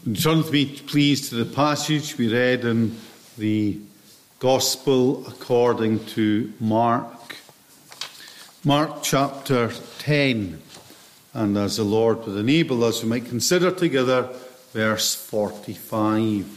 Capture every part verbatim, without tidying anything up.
Turn with me, please, to the passage we read in the Gospel according to Mark. Mark chapter ten. And as the Lord would enable us, we might consider together verse forty-five.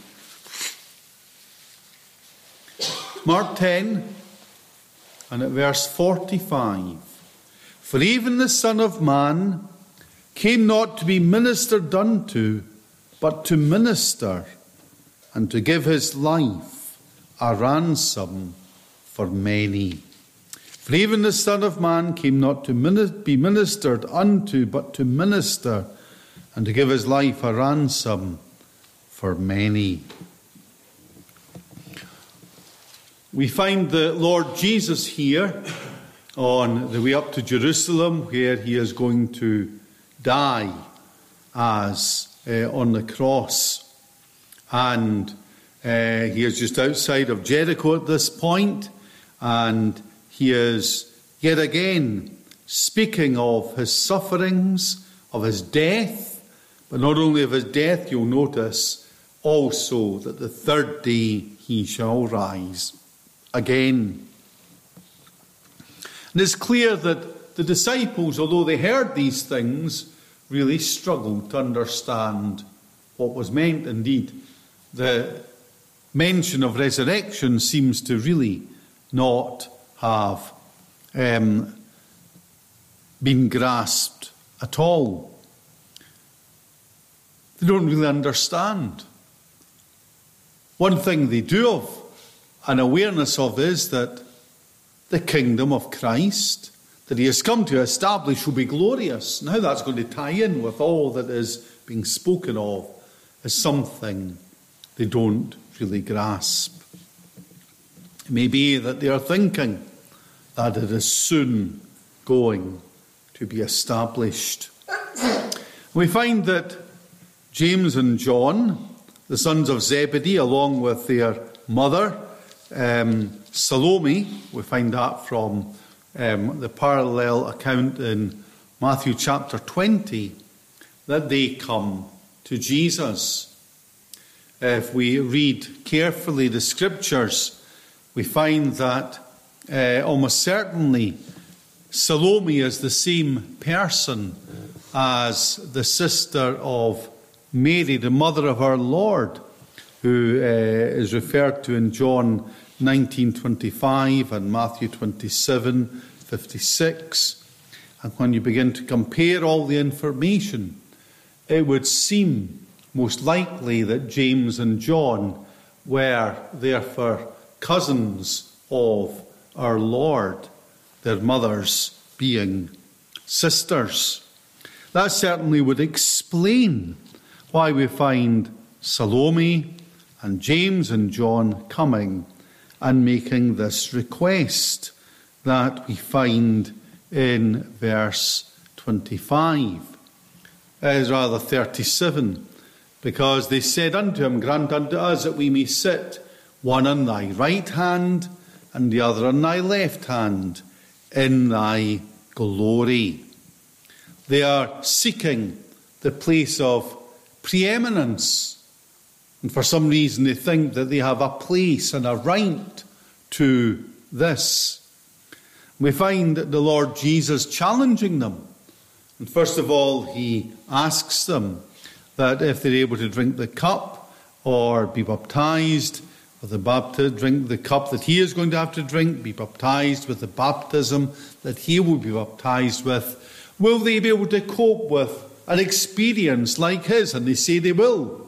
Mark ten, and at verse forty-five. For even the Son of Man came not to be ministered unto, but to minister, and to give his life a ransom for many. For even the Son of Man came not to be ministered unto, but to minister, and to give his life a ransom for many. We find the Lord Jesus here on the way up to Jerusalem, where he is going to die as Uh, on the cross. And uh, he is just outside of Jericho at this point, and he is yet again speaking of his sufferings, of his death, but not only of his death, you'll notice also that the third day he shall rise again. And it's clear that the disciples, although they heard these things, really struggled to understand what was meant. Indeed, the mention of resurrection seems to really not have um, been grasped at all. They don't really understand. One thing they do have an awareness of is that the kingdom of Christ that he has come to establish will be glorious. And how that's going to tie in with all that is being spoken of is something they don't really grasp. It may be that they are thinking that it is soon going to be established. We find that James and John, the sons of Zebedee, along with their mother, um, Salome, we find that from Um, the parallel account in Matthew chapter twenty, that they come to Jesus. If we read carefully the scriptures, we find that uh, almost certainly Salome is the same person as the sister of Mary, the mother of our Lord, who uh, is referred to in John nineteen twenty-five and Matthew twenty-seven fifty-six. And when you begin to compare all the information, it would seem most likely that James and John were therefore cousins of our Lord, their mothers being sisters. That certainly would explain why we find Salome and James and John coming and making this request that we find in verse twenty-five, as rather thirty-seven, because they said unto him, Grant unto us that we may sit one on thy right hand and the other on thy left hand in thy glory. They are seeking the place of preeminence. And for some reason they think that they have a place and a right to this. We find the Lord Jesus challenging them. And first of all, he asks them that if they're able to drink the cup or be baptized with the baptism, drink the cup that he is going to have to drink, be baptized with the baptism that he will be baptized with, will they be able to cope with an experience like his? And they say they will.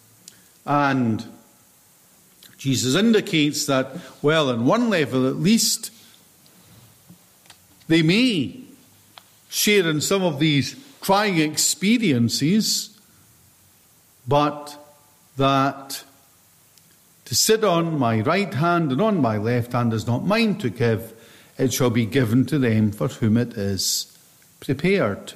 And Jesus indicates that, well, on one level at least, they may share in some of these trying experiences, but that to sit on my right hand and on my left hand is not mine to give, it shall be given to them for whom it is prepared.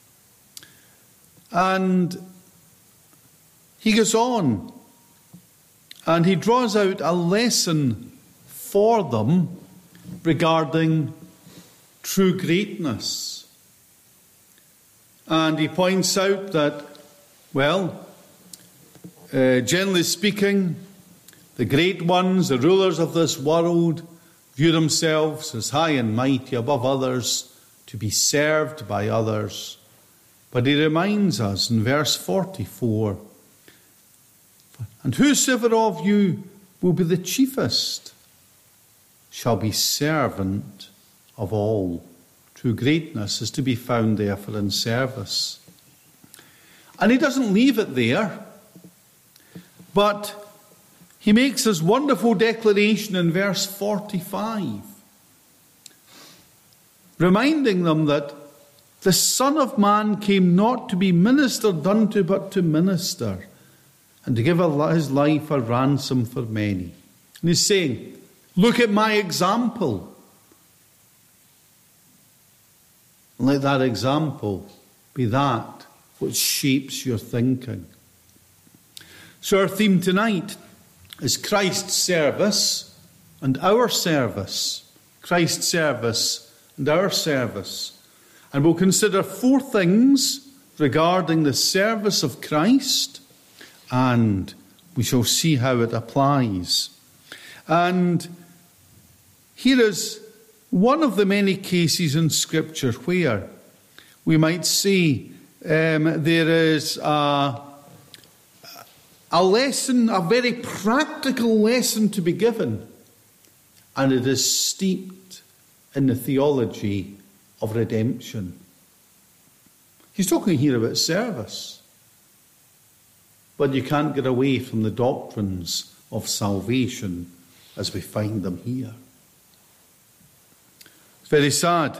And he goes on, and he draws out a lesson for them regarding true greatness. And he points out that, well, uh, generally speaking, the great ones, the rulers of this world, view themselves as high and mighty above others, to be served by others. But he reminds us in verse forty-four, and whosoever of you will be the chiefest shall be servant of all. True greatness is to be found therefore in service. And he doesn't leave it there, but he makes this wonderful declaration in verse forty-five, reminding them that the Son of Man came not to be ministered unto, but to minister, and to give his life a ransom for many. And he's saying, look at my example. And let that example be that which shapes your thinking. So our theme tonight is Christ's service and our service. Christ's service and our service. And we'll consider four things regarding the service of Christ, and we shall see how it applies. And here is one of the many cases in Scripture where we might see um, there is a, a lesson, a very practical lesson to be given, and it is steeped in the theology of redemption. He's talking here about service, but you can't get away from the doctrines of salvation as we find them here. It's very sad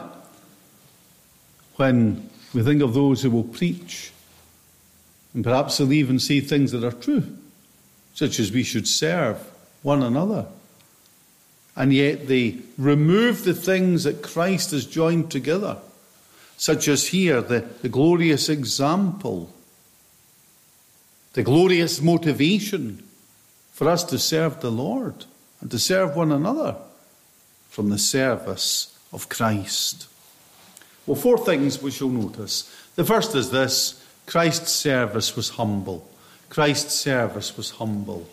when we think of those who will preach, and perhaps they'll even say things that are true, such as we should serve one another. And yet they remove the things that Christ has joined together, such as here, the, the glorious example, the glorious motivation for us to serve the Lord and to serve one another from the service of Christ. Well, four things we shall notice. The first is this: Christ's service was humble. Christ's service was humble.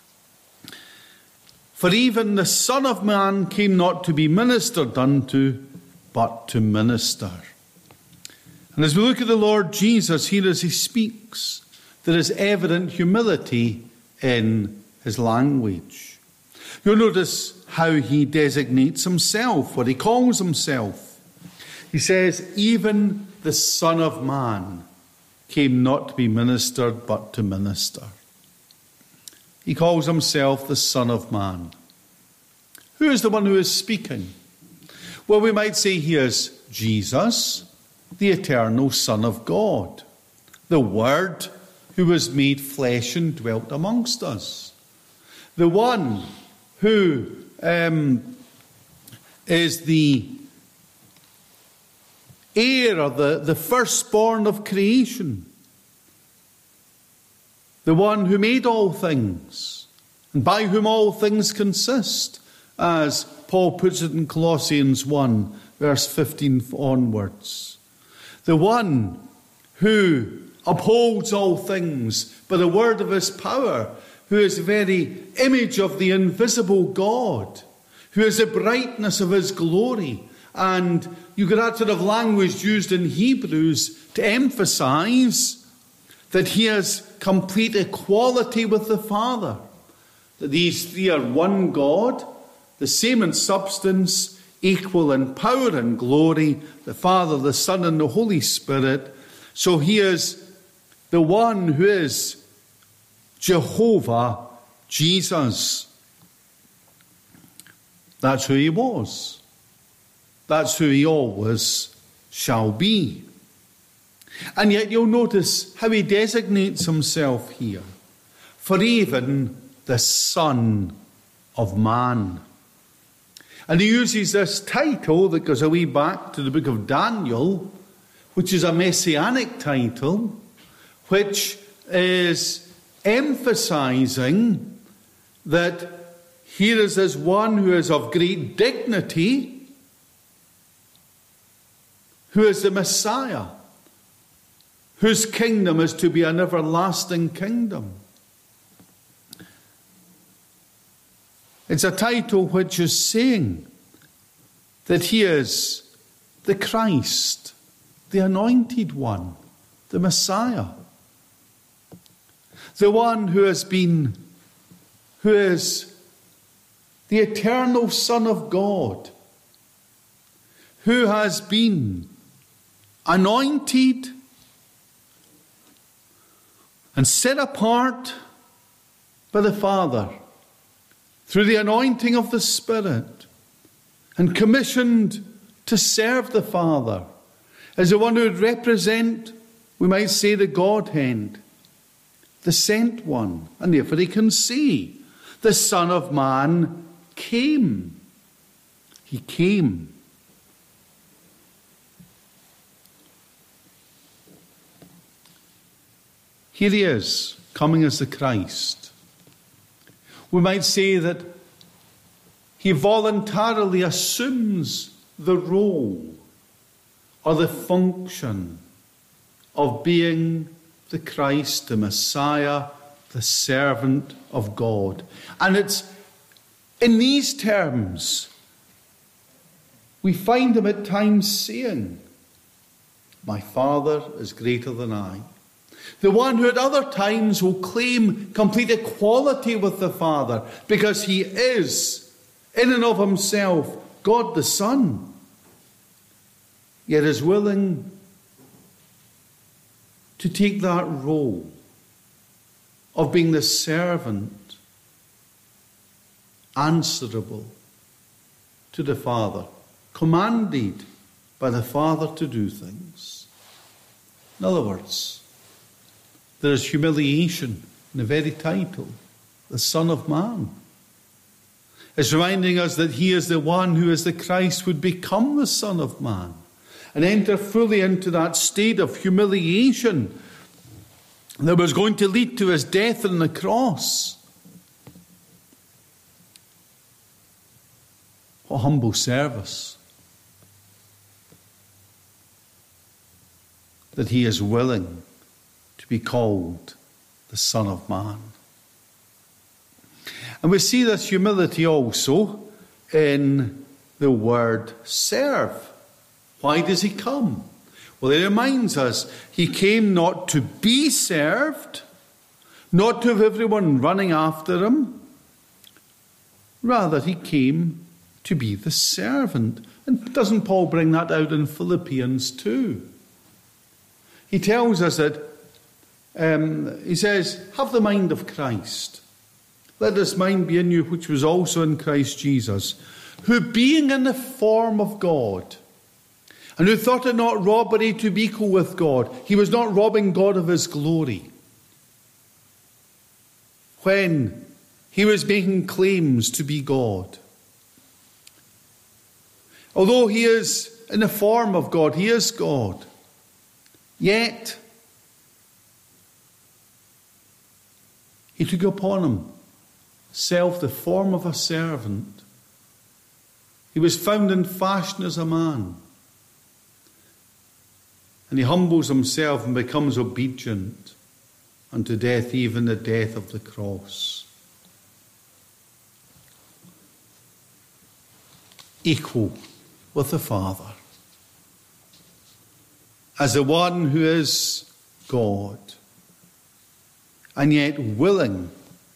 For even the Son of Man came not to be ministered unto, but to minister. And as we look at the Lord Jesus here as he speaks, there is evident humility in his language. You'll notice how he designates himself, what he calls himself. He says, even the Son of Man came not to be ministered, but to minister. He calls himself the Son of Man. Who is the one who is speaking? Well, we might say he is Jesus, the eternal Son of God, the Word who was made flesh and dwelt amongst us, the one who um, is the heir of the, the firstborn of creation, the one who made all things, and by whom all things consist, as Paul puts it in Colossians one, verse fifteen onwards. The one who upholds all things by the word of his power, who is the very image of the invisible God, who is the brightness of his glory. And you get that sort of language used in Hebrews to emphasize that he has complete equality with the Father, that these three are one God, the same in substance, equal in power and glory, the Father, the Son, and the Holy Spirit. So he is the one who is Jehovah, Jesus. That's who he was. That's who he always shall be. And yet you'll notice how he designates himself here. For even the Son of Man. And he uses this title that goes a wee back to the book of Daniel, which is a messianic title, which is emphasizing that here is this one who is of great dignity, who is the Messiah, whose kingdom is to be an everlasting kingdom. It's a title which is saying that he is the Christ, the anointed one, the Messiah, the one who has been, who is the eternal Son of God, who has been anointed and set apart by the Father through the anointing of the Spirit and commissioned to serve the Father as the one who would represent, we might say, the Godhead, the sent one. And therefore he can see the Son of Man came. He came. Here he is, coming as the Christ. We might say that he voluntarily assumes the role or the function of being the Christ, the Messiah, the servant of God. And it's in these terms we find him at times saying, "My Father is greater than I." The one who at other times will claim complete equality with the Father because he is, in and of himself, God the Son, yet is willing to take that role of being the servant, answerable to the Father, commanded by the Father to do things. In other words, there is humiliation in the very title, the Son of Man. It's reminding us that he is the one who, as the Christ, would become the Son of Man and enter fully into that state of humiliation that was going to lead to his death on the cross. What humble service that he is willing to be called the Son of Man. And we see this humility also in the word serve. Why does he come? Well, it reminds us he came not to be served, not to have everyone running after him. Rather, he came to be the servant. And doesn't Paul bring that out in Philippians two? He tells us that Um, he says, have the mind of Christ. Let this mind be in you, which was also in Christ Jesus, who being in the form of God, and who thought it not robbery to be equal with God, he was not robbing God of his glory. When he was making claims to be God. Although he is in the form of God, he is God. Yet, he took upon himself the form of a servant. He was found in fashion as a man. And he humbles himself and becomes obedient unto death, even the death of the cross. Equal with the Father. As the one who is God. And yet willing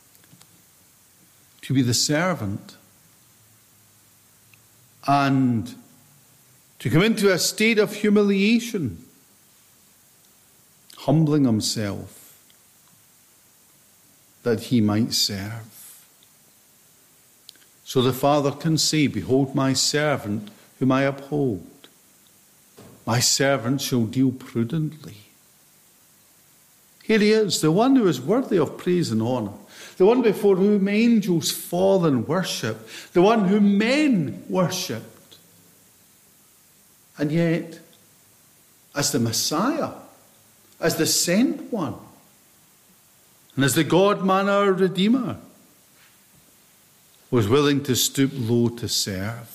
to be the servant and to come into a state of humiliation, humbling himself that he might serve. So the Father can say, behold my servant whom I uphold. My servant shall deal prudently. Here he is, the one who is worthy of praise and honour, the one before whom angels fall in worship, the one whom men worshipped. And yet, as the Messiah, as the sent one, and as the God-man, our Redeemer, was willing to stoop low to serve.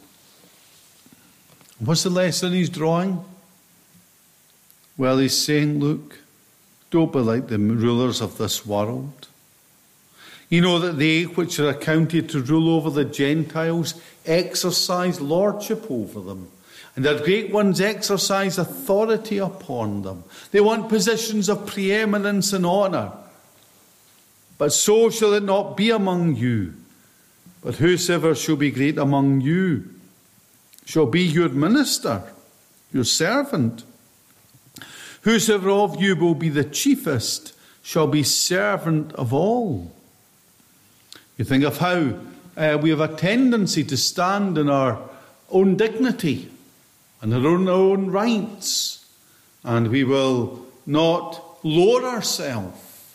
What's the lesson he's drawing? Well, he's saying, look, don't be like the rulers of this world. You know that they which are accounted to rule over the Gentiles exercise lordship over them, and their great ones exercise authority upon them. They want positions of preeminence and honour. But so shall it not be among you. But whosoever shall be great among you shall be your minister, your servant. Whosoever of you will be the chiefest shall be servant of all. You think of how uh, we have a tendency to stand in our own dignity and our own, our own rights, and we will not lower ourselves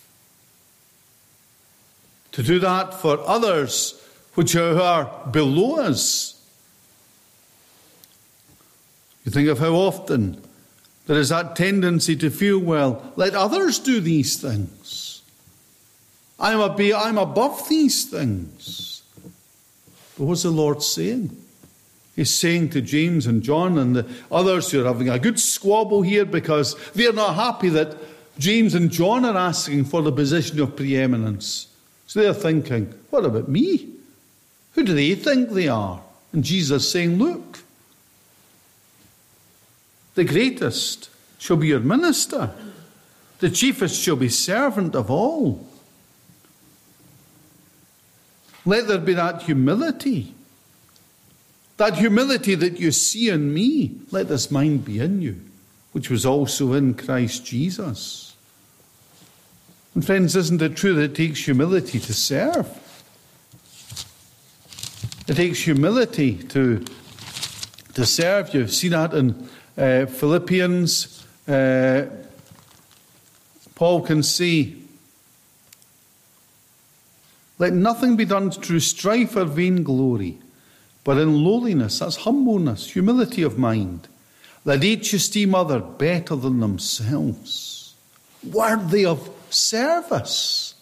to do that for others which are below us. You think of how often there is that tendency to feel, well, let others do these things. I'm, a, I'm above these things. But what's the Lord saying? He's saying to James and John and the others who are having a good squabble here because they're not happy that James and John are asking for the position of preeminence. So they're thinking, what about me? Who do they think they are? And Jesus is saying, look, the greatest shall be your minister. The chiefest shall be servant of all. Let there be that humility. That humility that you see in me. Let this mind be in you, which was also in Christ Jesus. And friends, isn't it true that it takes humility to serve? It takes humility to, to serve. You see that in uh, Philippians. Uh, Paul can say, let nothing be done through strife or vainglory, but in lowliness, that's humbleness, humility of mind. Let each esteem other better than themselves, worthy of service.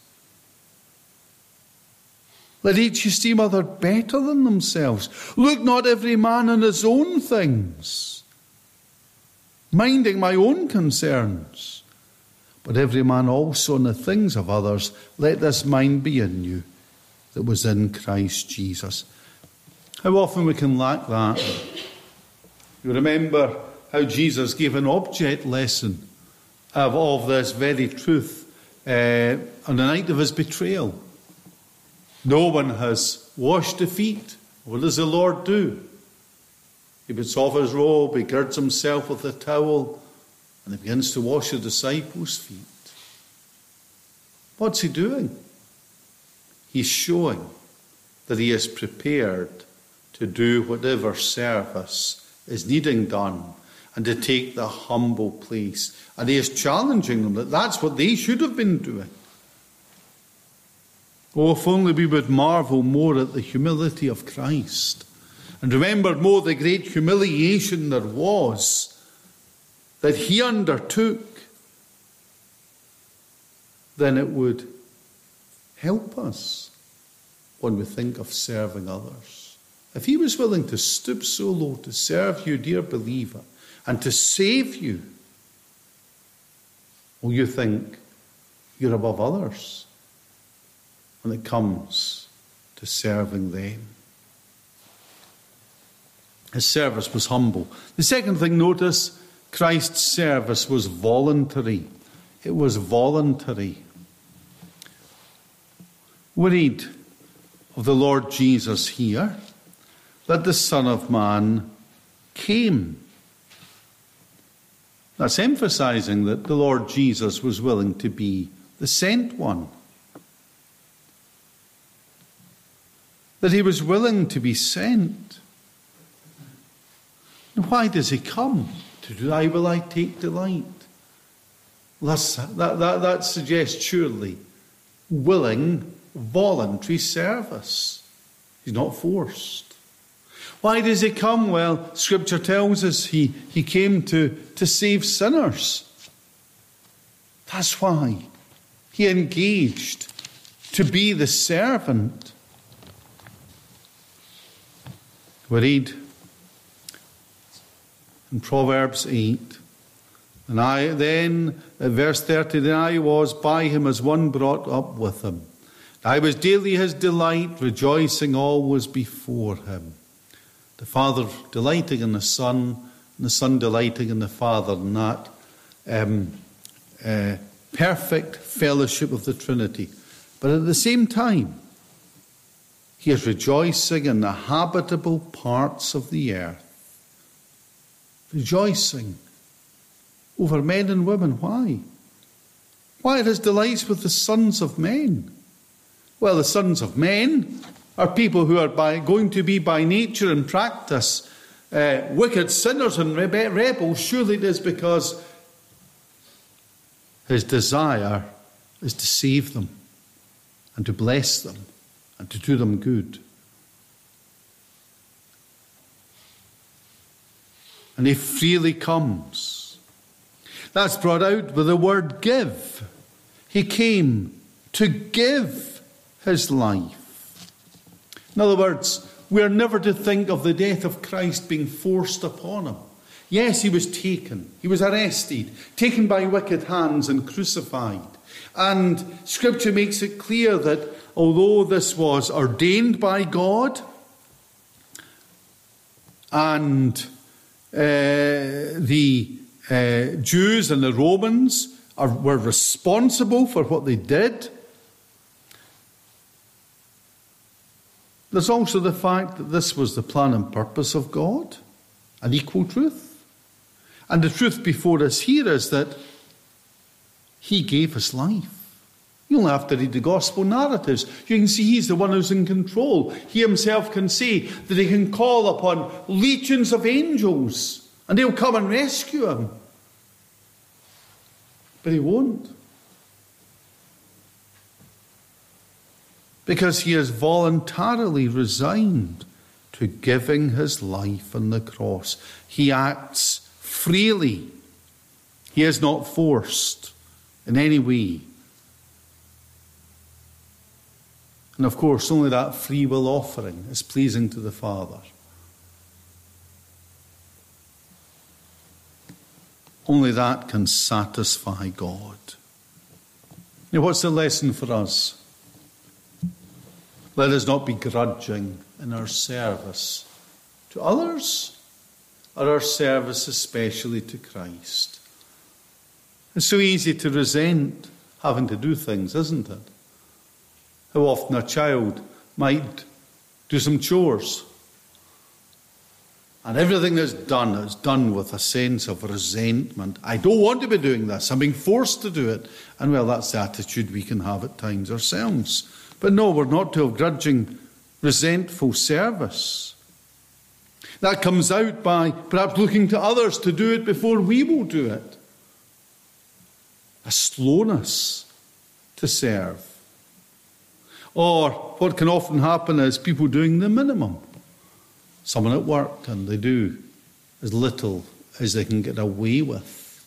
Let each esteem other better than themselves. Look not every man on his own things, minding my own concerns, but every man also on the things of others. Let this mind be in you that was in Christ Jesus. How often we can lack that. You remember how Jesus gave an object lesson of, of this very truth uh, on the night of his betrayal. No one has washed the feet. What does the Lord do? He puts off his robe, he girds himself with a towel, and he begins to wash the disciples' feet. What's he doing? He's showing that he is prepared to do whatever service is needing done and to take the humble place. And he is challenging them that that's what they should have been doing. Oh, if only we would marvel more at the humility of Christ and remember more the great humiliation there was that he undertook, then it would help us when we think of serving others. If he was willing to stoop so low to serve you, dear believer, and to save you, will you think you're above others when it comes to serving them? His service was humble. The second thing, notice, Christ's service was voluntary. It was voluntary. We read of the Lord Jesus here that the Son of Man came. That's emphasizing that the Lord Jesus was willing to be the sent one. That he was willing to be sent. And why does he come? To do thy will I take delight. Well, that's, that, that, that suggests surely willing, voluntary service. He's not forced. Why does he come? Well, Scripture tells us he, he came to, to save sinners. That's why he engaged to be the servant. We read in Proverbs eight, and I then, at verse thirty, then I was by him as one brought up with him. I was daily his delight, rejoicing always before him. The Father delighting in the Son, and the Son delighting in the Father, in that um, uh, perfect fellowship of the Trinity. But at the same time, he is rejoicing in the habitable parts of the earth. Rejoicing over men and women. Why? Why it has delights with the sons of men? Well, the sons of men are people who are by, going to be by nature and practice uh, wicked sinners and rebe- rebels. Surely it is because his desire is to save them and to bless them and to do them good. And he freely comes. That's brought out with the word give. He came to give his life. In other words, we are never to think of the death of Christ being forced upon him. Yes, he was taken. He was arrested, taken by wicked hands and crucified. And Scripture makes it clear that although this was ordained by God, and uh, the uh, Jews and the Romans are, were responsible for what they did, there's also the fact that this was the plan and purpose of God, an equal truth. And the truth before us here is that he gave his life. You only have to read the gospel narratives. You can see he's the one who's in control. He himself can say that he can call upon legions of angels and they'll come and rescue him. But he won't. Because he has voluntarily resigned to giving his life on the cross. He acts freely. He is not forced in any way. And of course, only that free will offering is pleasing to the Father. Only that can satisfy God. Now, what's the lesson for us? Let us not be grudging in our service to others or our service especially to Christ. It's so easy to resent having to do things, isn't it? How often a child might do some chores and everything is done is done with a sense of resentment. I don't want to be doing this. I'm being forced to do it. And well, that's the attitude we can have at times ourselves. But no, we're not to have grudging, resentful service. That comes out by perhaps looking to others to do it before we will do it. A slowness to serve. Or what can often happen is people doing the minimum. Someone at work and they do as little as they can get away with.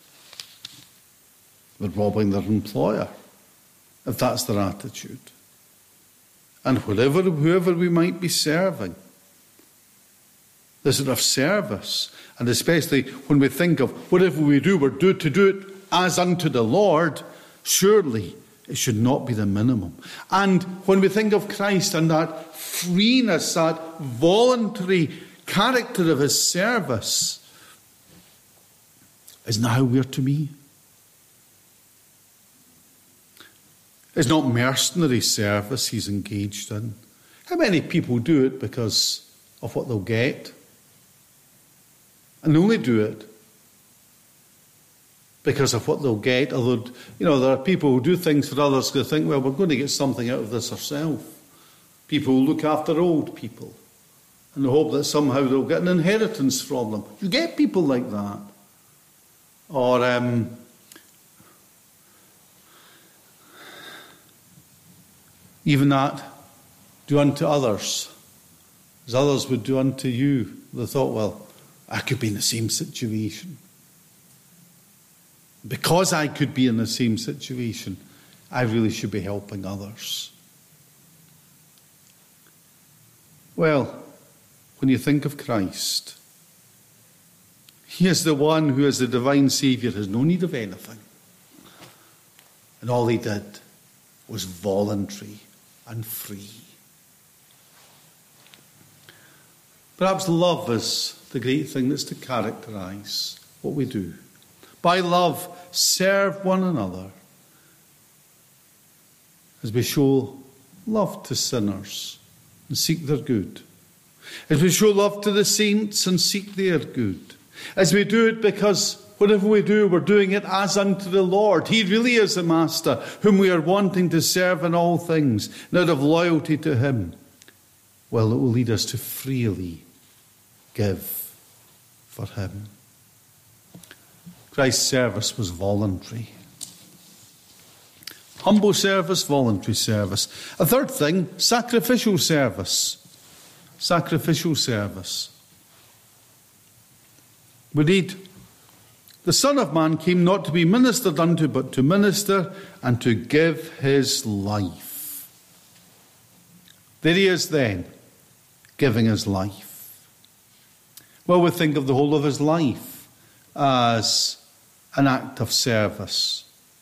They're robbing their employer, if that's their attitude. And whatever, whoever we might be serving, this sort of service, and especially when we think of whatever we do, we're due to do it as unto the Lord, surely it should not be the minimum. And when we think of Christ and that freeness, that voluntary character of his service, isn't that how we're to be? It's not mercenary service he's engaged in. How many people do it because of what they'll get? And they only do it because of what they'll get. Although, you know, there are people who do things for others who think, well, we're going to get something out of this ourselves. People who look after old people and they hope that somehow they'll get an inheritance from them. You get people like that. Or um, even that, do unto others as others would do unto you. They thought, well, I could be in the same situation. Because I could be in the same situation, I really should be helping others. Well, when you think of Christ, he is the one who, as the divine Saviour, has no need of anything. And all he did was voluntary and free. Perhaps love is the great thing that's to characterize what we do. By love, serve one another as we show love to sinners and seek their good. As we show love to the saints and seek their good. As we do it because whatever we do, we're doing it as unto the Lord. He really is the Master whom we are wanting to serve in all things, and out of loyalty to him. Well, it will lead us to freely give for him. Christ's service was voluntary. Humble service, voluntary service. A third thing, sacrificial service. Sacrificial service. We read, the Son of Man came not to be ministered unto, but to minister and to give his life. There he is then, giving his life. Well, we think of the whole of his life as an act of service.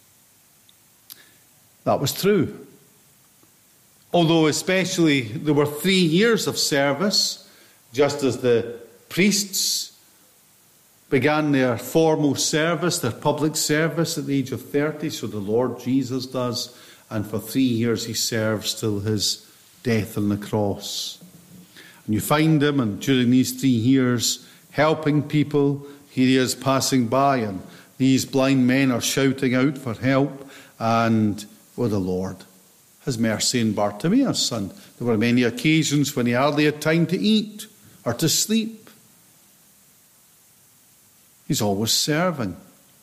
That was true. Although especially there were three years of service, just as the priests began their formal service, their public service at the age of thirty, so the Lord Jesus does, and for three years he serves till his death on the cross. And you find him, and during these three years, helping people. Here he is passing by, and these blind men are shouting out for help, and, oh, the Lord has mercy on Bartimaeus. And there were many occasions when he hardly had time to eat or to sleep. He's always serving.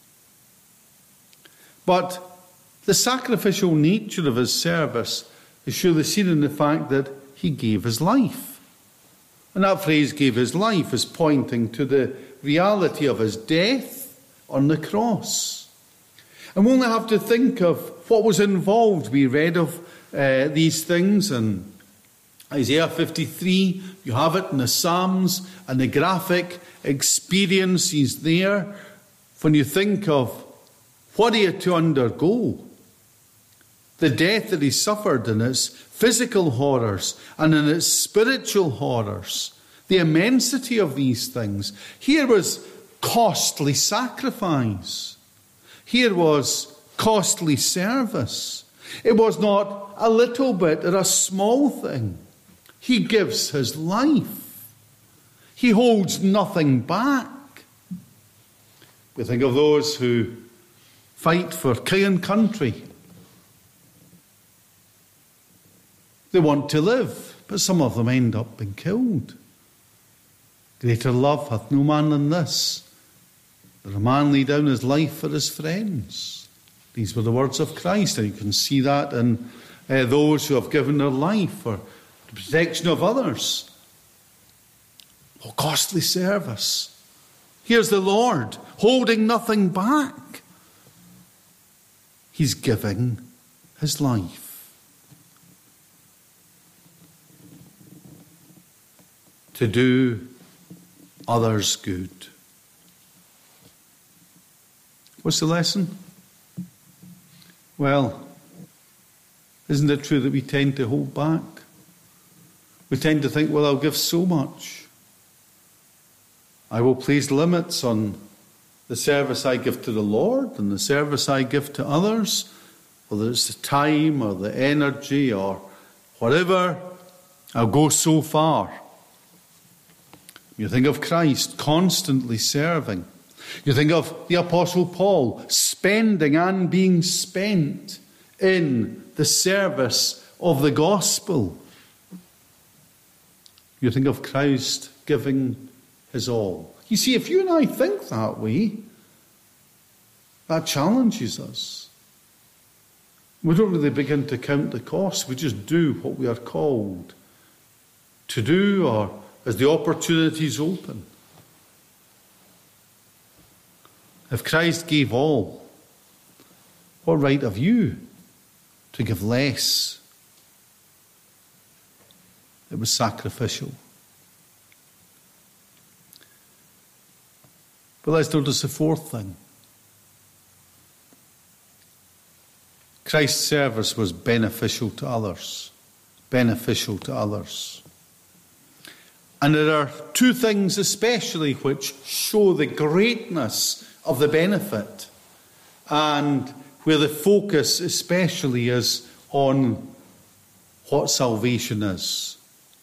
But the sacrificial nature of his service is surely seen in the fact that he gave his life. And that phrase, gave his life, is pointing to the reality of his death on the cross. And we only have to think of what was involved. We read of uh, these things in Isaiah fifty-three. You have it in the Psalms, and the graphic experience is there when you think of what he had to undergo. The death that he suffered in its physical horrors and in its spiritual horrors. The immensity of these things. Here was costly sacrifice. Here was costly service. It was not a little bit or a small thing. He gives his life. He holds nothing back. We think of those who fight for king and country. They want to live, but some of them end up being killed. Greater love hath no man than this, that a man lay down his life for his friends. These were the words of Christ, and you can see that in uh, those who have given their life for the protection of others. Oh, costly service. Here's the Lord, holding nothing back. He's giving his life. To do others good. What's the lesson? Well, isn't it true that we tend to hold back? We tend to think, well, I'll give so much. I will place limits on the service I give to the Lord and the service I give to others, whether it's the time or the energy or whatever. I'll go so far. You think of Christ constantly serving. You think of the Apostle Paul spending and being spent in the service of the gospel. You think of Christ giving his all. You see, if you and I think that way, that challenges us. We don't really begin to count the cost. We just do what we are called to do, or as the opportunities open. If Christ gave all, what right have you to give less? It was sacrificial. But let's notice the fourth thing. Christ's service was beneficial to others. Beneficial to others. And there are two things especially which show the greatness of the benefit, and where the focus especially is on what salvation is.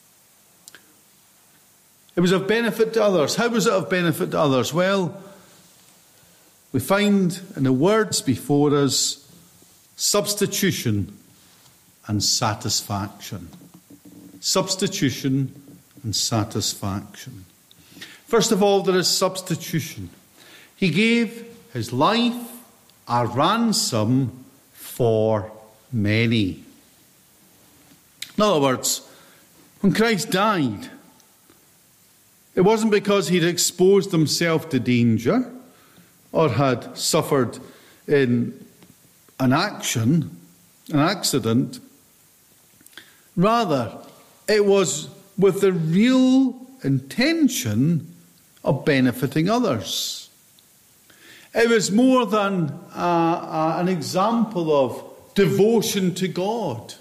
It was of benefit to others. How was it of benefit to others? Well, we find in the words before us substitution and satisfaction. Substitution and satisfaction. First of all, there is substitution. He gave his life a ransom for many. In other words, when Christ died, it wasn't because he'd exposed himself to danger or had suffered in an action, an accident. Rather, it was with the real intention of benefiting others. It was more than uh, uh, an example of devotion to God.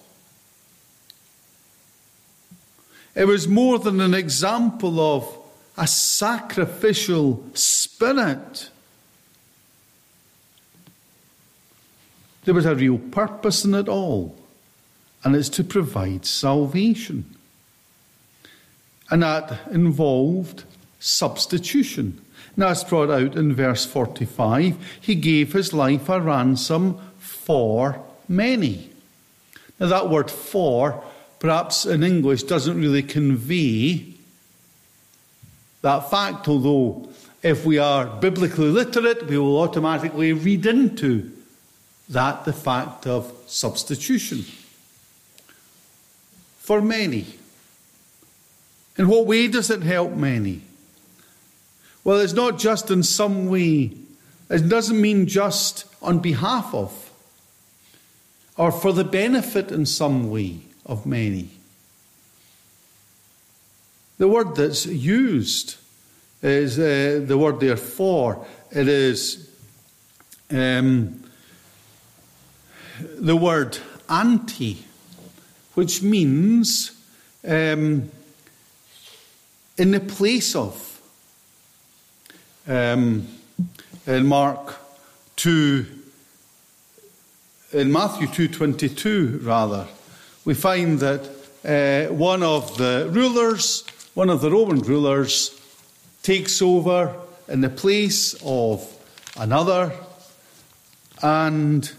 It was more than an example of a sacrificial spirit. There was a real purpose in it all, and it's to provide salvation. And that involved substitution. And that's brought out in verse forty-five. He gave his life a ransom for many. Now that word for, perhaps in English, doesn't really convey that fact, although if we are biblically literate, we will automatically read into that the fact of substitution. For many. In what way does it help many? Well, it's not just in some way. It doesn't mean just on behalf of or for the benefit in some way of many. The word that's used is uh, the word there for. It is um, the word anti, which means um, in the place of. Um, in Mark two, in Matthew two twenty-two, rather, we find that uh, one of the rulers, one of the Roman rulers, takes over in the place of another, and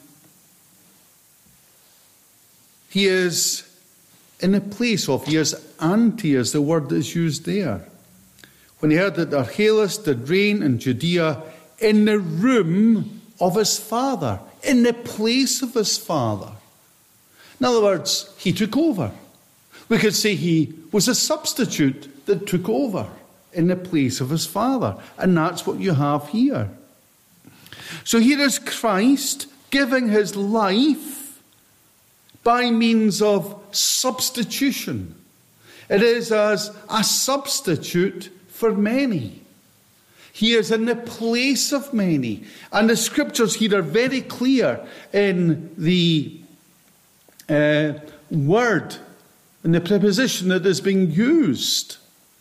he is in the place of, he is anti, is the word that's used there. When he heard that Archelaus did reign in Judea in the room of his father, in the place of his father. In other words, he took over. We could say he was a substitute that took over in the place of his father. And that's what you have here. So here is Christ giving his life by means of substitution. It is as a substitute for many. He is in the place of many. And the scriptures here are very clear in the uh, word, in the preposition that is being used.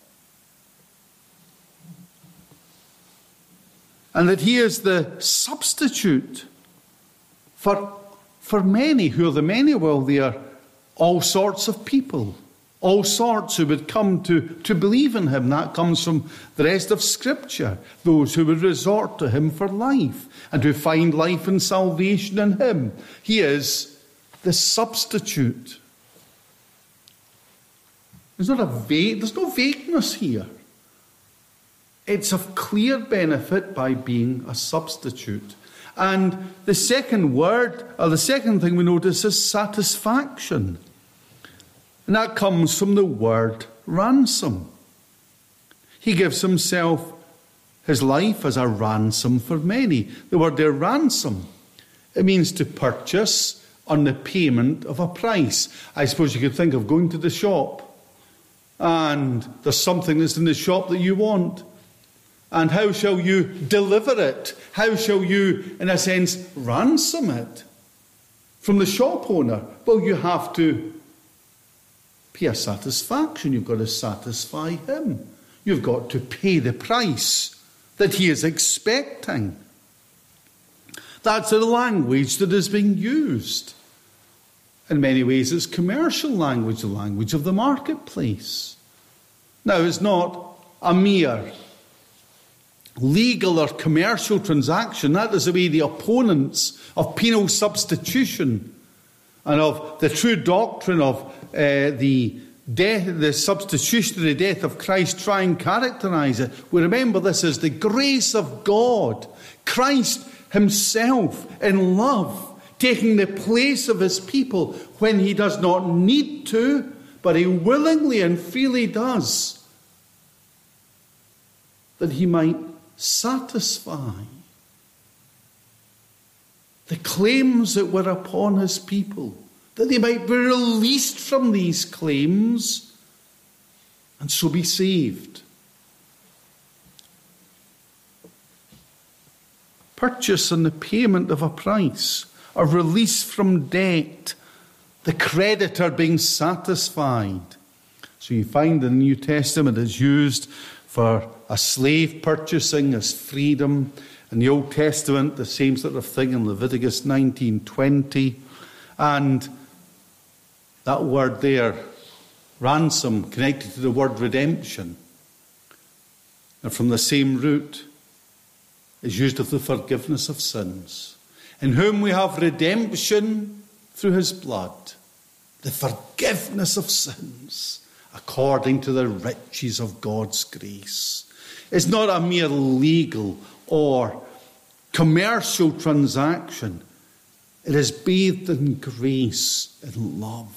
And that he is the substitute for, for many. Who are the many? Well, they are all sorts of people. All sorts who would come to, to believe in him. That comes from the rest of Scripture. Those who would resort to him for life and who find life and salvation in him. He is the substitute. There's not a vague, there's no vagueness here. It's of clear benefit by being a substitute. And the second word, or the second thing we notice is satisfaction. And that comes from the word ransom. He gives himself, his life, as a ransom for many. The word there, ransom, it means to purchase on the payment of a price. I suppose you could think of going to the shop and there's something that's in the shop that you want. And how shall you deliver it? How shall you, in a sense, ransom it? from the shop owner? Well, you have to pay a satisfaction. You've got to satisfy him. You've got to pay the price that he is expecting. That's the language that is being used. In many ways, it's commercial language, the language of the marketplace. Now, it's not a mere legal or commercial transaction. That is the way the opponents of penal substitution and of the true doctrine of uh, the death, the substitutionary death of Christ try and characterize it. We remember this as the grace of God. Christ himself in love taking the place of his people when he does not need to, but he willingly and freely does, that he might satisfy the claims that were upon his people, that they might be released from these claims and so be saved. Purchase and the payment of a price, a release from debt, the creditor being satisfied. So you find in the New Testament it's used for a slave purchasing as freedom. In the Old Testament, the same sort of thing in Leviticus nineteen twenty. And that word there, ransom, connected to the word redemption, and from the same root, is used of the forgiveness of sins, in whom we have redemption through his blood, the forgiveness of sins, according to the riches of God's grace. It's not a mere legal or commercial transaction. It is bathed in grace and love.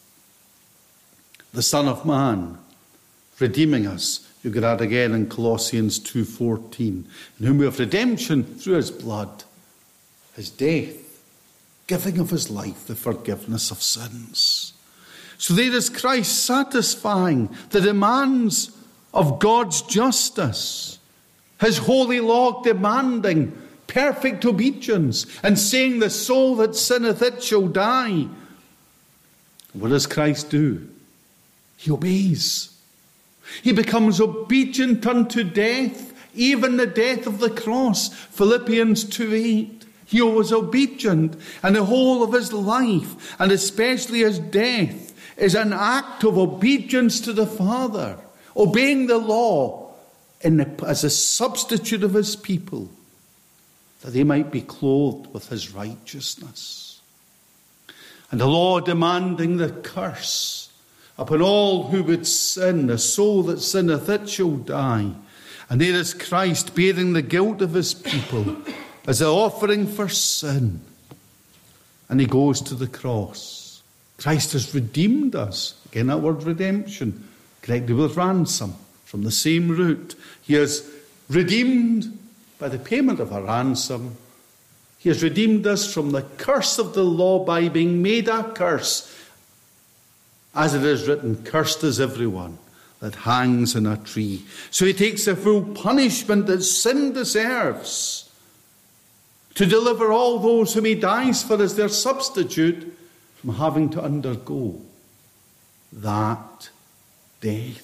The Son of Man, redeeming us. You get that again in Colossians two fourteen. In whom we have redemption through his blood, his death, giving of his life, the forgiveness of sins. So there is Christ satisfying the demands of God's justice, his holy law demanding perfect obedience, and saying, the soul that sinneth, it shall die. What does Christ do? He obeys. He becomes obedient unto death, even the death of the cross. Philippians two eight. He was obedient, and the whole of his life, and especially his death, is an act of obedience to the Father, obeying the law in the, as a substitute of his people, that they might be clothed with his righteousness. And the law demanding the curse upon all who would sin, the soul that sinneth, it shall die. And there is Christ bearing the guilt of his people as an offering for sin. And he goes to the cross. Christ has redeemed us. Again, that word redemption, connected with ransom, from the same root. He has redeemed by the payment of a ransom. He has redeemed us from the curse of the law by being made a curse. As it is written, cursed is everyone that hangs in a tree. So he takes the full punishment that sin deserves to deliver all those whom he dies for as their substitute from having to undergo that death.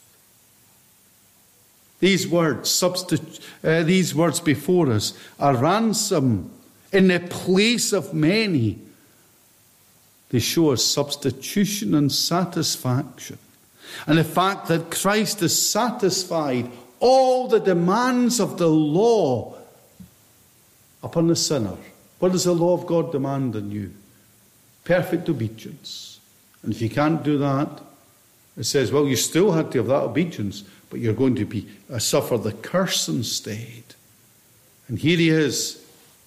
These words, substitu- uh, these words before us, a ransom in the place of many. They show us substitution and satisfaction. And the fact that Christ has satisfied all the demands of the law upon the sinner. What does the law of God demand in you? Perfect obedience. And if you can't do that, it says, well, you still had to have that obedience, but you're going to be uh, suffer the curse instead. And here he is,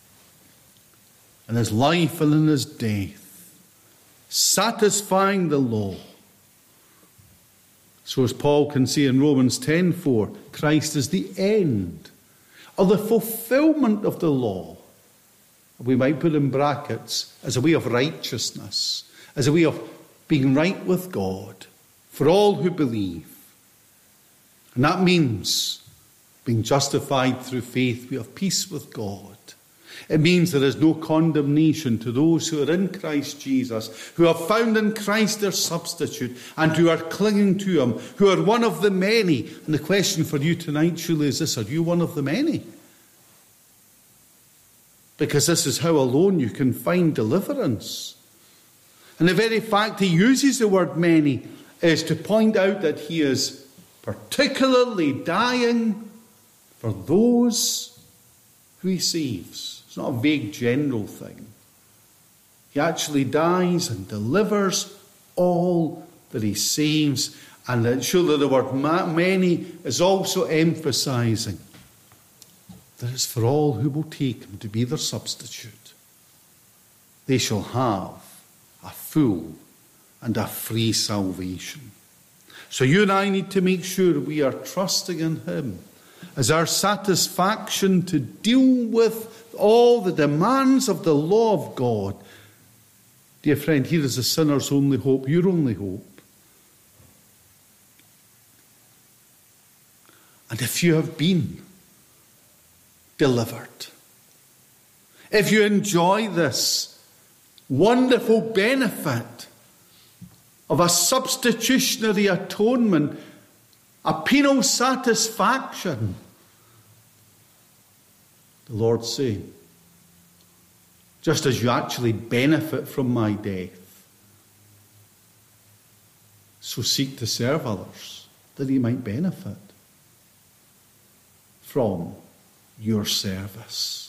in his life and in his death, satisfying the law. So as Paul can see in Romans ten four, Christ is the end of the fulfillment of the law. We might put in brackets, as a way of righteousness, as a way of being right with God for all who believe. And that means being justified through faith. We have peace with God. It means there is no condemnation to those who are in Christ Jesus, who have found in Christ their substitute, and who are clinging to him, who are one of the many. And the question for you tonight surely is this: are you one of the many? Because this is how alone you can find deliverance. And the very fact he uses the word many is to point out that he is particularly dying for those who he saves. It's not a vague general thing. He actually dies and delivers all that he saves. And that surely the word many is also emphasizing that it's for all who will take him to be their substitute. They shall have a full and a free salvation. So you and I need to make sure we are trusting in him as our satisfaction to deal with all the demands of the law of God. Dear friend, here is the sinner's only hope, your only hope. And if you have been delivered, if you enjoy this wonderful benefit of a substitutionary atonement, a penal satisfaction, the Lord saying, just as you actually benefit from my death, so seek to serve others that he might benefit from your service.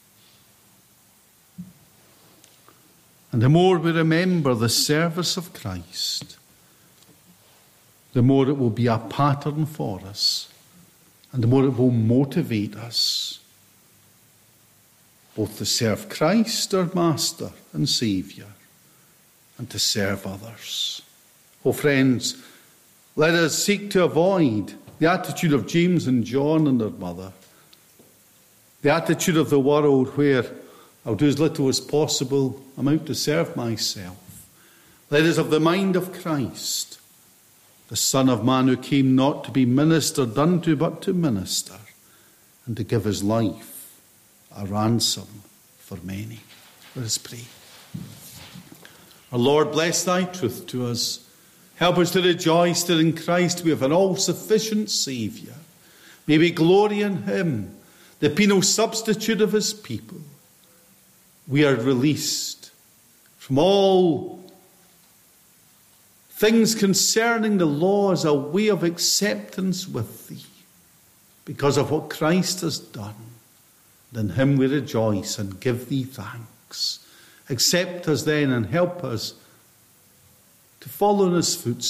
And the more we remember the service of Christ, the more it will be a pattern for us, and the more it will motivate us both to serve Christ, our Master and Saviour, and to serve others. Oh, friends, let us seek to avoid the attitude of James and John and their mother, the attitude of the world where I'll do as little as possible, I'm out to serve myself. Let us have the mind of Christ, the Son of Man who came not to be ministered unto, but to minister, and to give his life a ransom for many. Let us pray. Our Lord, bless thy truth to us. Help us to rejoice that in Christ we have an all-sufficient Saviour. May we glory in him, the penal substitute of his people. We are released from all things concerning the law as a way of acceptance with thee, because of what Christ has done. In him we rejoice and give thee thanks. Accept us then and help us to follow in his footsteps.